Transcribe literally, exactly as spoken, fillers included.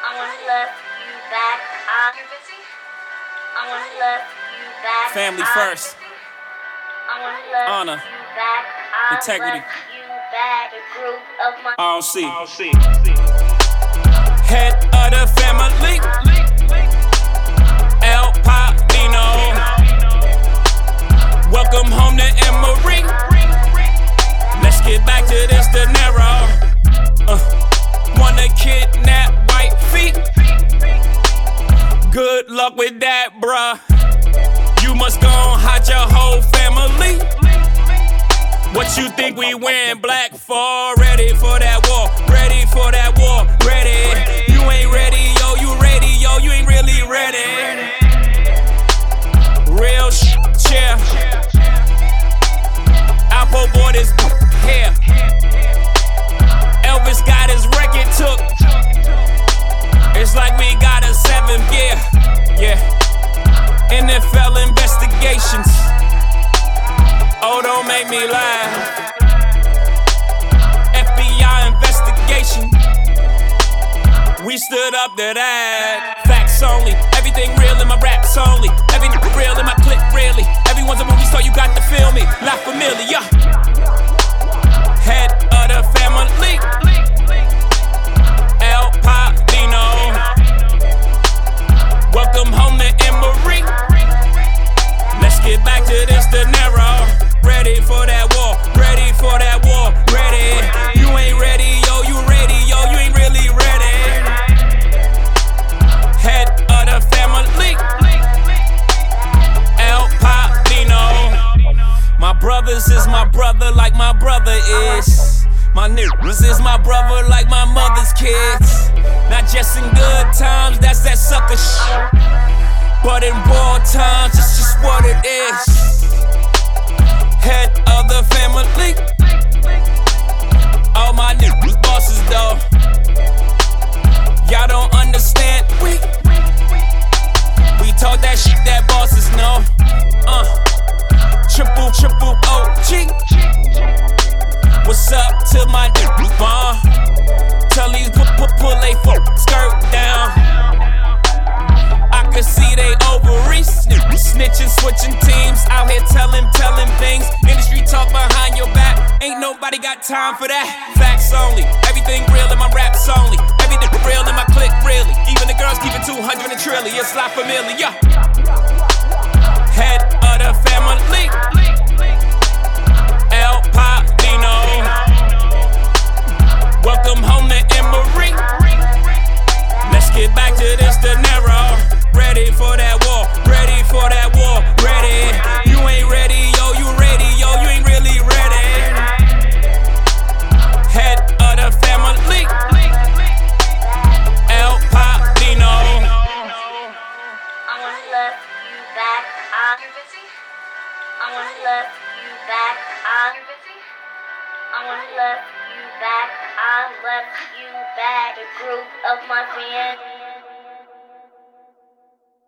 I wanna love you back. I'm busy. I wanna love you back. Family first. I wanna love Honor. you back. I Integrity. love you back. The group of my R C. Head of the family. El Padino. Welcome home to Emory. Let's get back to this dinero. Uh, wanna kidnap white feet? Good luck with that, bruh. You must go and hide your whole family. What you think we wearing black for? Ready for that war, ready for that war, ready. You ain't ready, yo, you ready, yo, you ain't really ready. Real sh**, yeah. Alpo bought his hair. Elvis got his record took. It's like we got a seventh gear, yeah. N F L investigations. Oh, don't make me laugh. F B I investigation. We stood up to that. Facts only. Everything real in my raps only. Everything real in my clip, really. Everyone's a movie star, you got to feel me. La Familia. Head of the family. El Padino. Welcome home to Emory. Let's get back to this dinero. Ready for that war, ready for that war, ready. You ain't ready, yo, you ready, yo, you ain't really ready. Head of the family. El Padino. My brothers is my brother like my brother is. My niggas is my brother like my mother's kids. Not just in good times, that's that sucker shit. But in war times, it's just what it is. Head of the family. All my niggas bosses though. Y'all don't understand. We We talk that shit that bosses know. Uh, triple triple O G. What's up to my niggas, ma? Tell these put put pull they full skirt down. I can see they ovaries. Snitching, switching teams. Out here telling, telling things. Industry talk behind your back. Ain't nobody got time for that. Facts only. Everything real in my raps only. Everything real in my click, really. Even the girls keep it two hundred and trillion. It's La Familia. Head of the family. El Padino. Welcome home to Emory. Let's get back to this dinero. Ready for that war, ready for that war, ready. You ain't ready, yo, you ready, yo, you ain't really ready. Head of the family. El Padino. I wanna love you back. I'm busy. I wanna love you back. I'm busy. I wanna love you back. I love you back. The group of my friends.